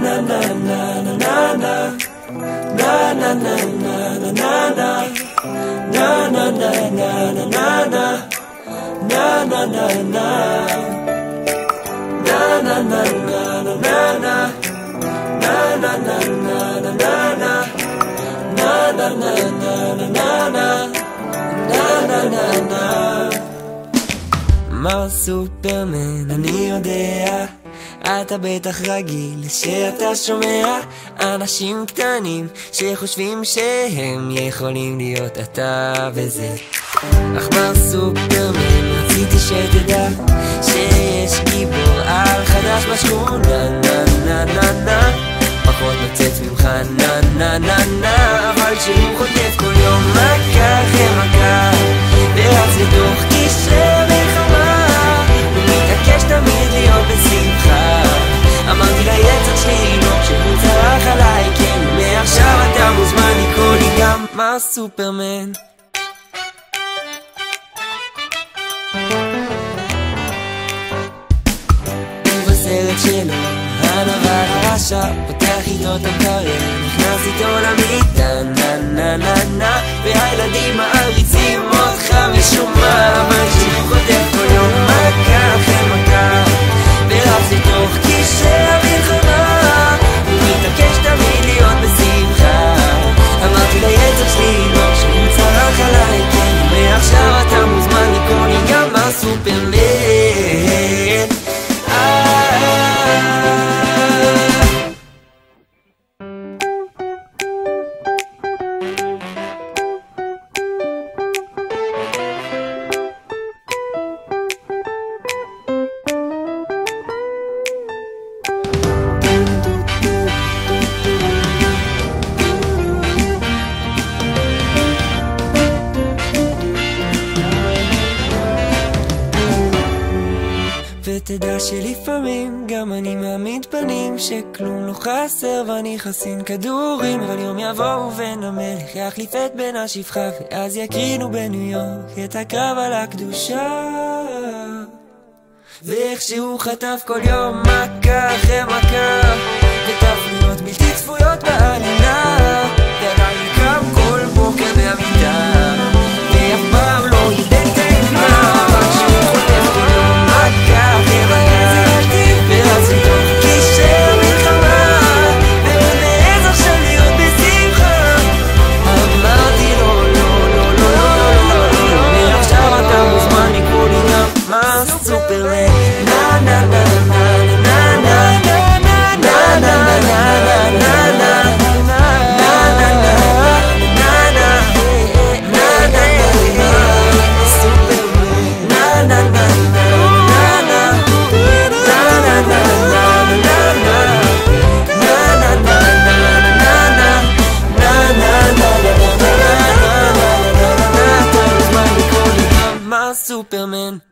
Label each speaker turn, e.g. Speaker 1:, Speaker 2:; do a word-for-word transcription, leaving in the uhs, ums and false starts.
Speaker 1: מר סופרמן, אני יודע, אתה בטח רגיל שאתה שומע אנשים קטנים שחושבים שהם יכולים להיות אתה וזה. אך מר סופרמן, רציתי שתדע שיש גיבור על חדש בשכונה, נה נה נה נה, פחות נוצץ ממך נה נה נה נה, אבל שהוא חוטף כל יום מכה אחרי מכה ורץ לתוך קשרי מלחמה, הוא מתעקש תמיד להיות בשמחה. אמרתי ליצר שלי לא כשהוא צרח עליי, כן מעכשיו אתה מוזמן לקרוא לי גם מר סופרמן. ובסרט שלו הנבל הרשע פותח איתו את המקרר, נכנס איתו למיטה נה נה נה נה, והילדים מעריצים אותך משום מה, אבל שהוא חוטף כל יום מכה אחרי מכה ורץ לתוך קשרי המלחמה, הוא מתעקש תמיד להיות בשמחה. אמרתי ליצר שלי לא כשהוא צרח עליי, כן מעכשיו אתה מוזמן לקרוא לי גם מר סופרמן. ותדע שלפעמים גם אני מעמיד פנים שכלום לא חסר ואני חסין כדורים, אבל יום יבואו ונמלך יחליף את בן השפחה, ואז יקרינו בניו יורק את הקרב על הקדושה, ואיך שהוא חטף כל יום מכה אחרי מכה ותפניות בלתי צפויות בעלילה, ועדיין קם כל בוקר מהמיטה ואף פעם לא ייתן את האימה, רק שהוא חוטף כל יום מכה אחרי מכה ורץ לתוך קשרי המלחמה, והוא מעז עכשיו להיות בשמחה. אמרתי לו לא לא לא לא לא לא, מעכשיו אתה מוזמן לקרוא לי גם מר סופרמן. נה נה נה נה נה נה נה נה נה נה נה נה Superman.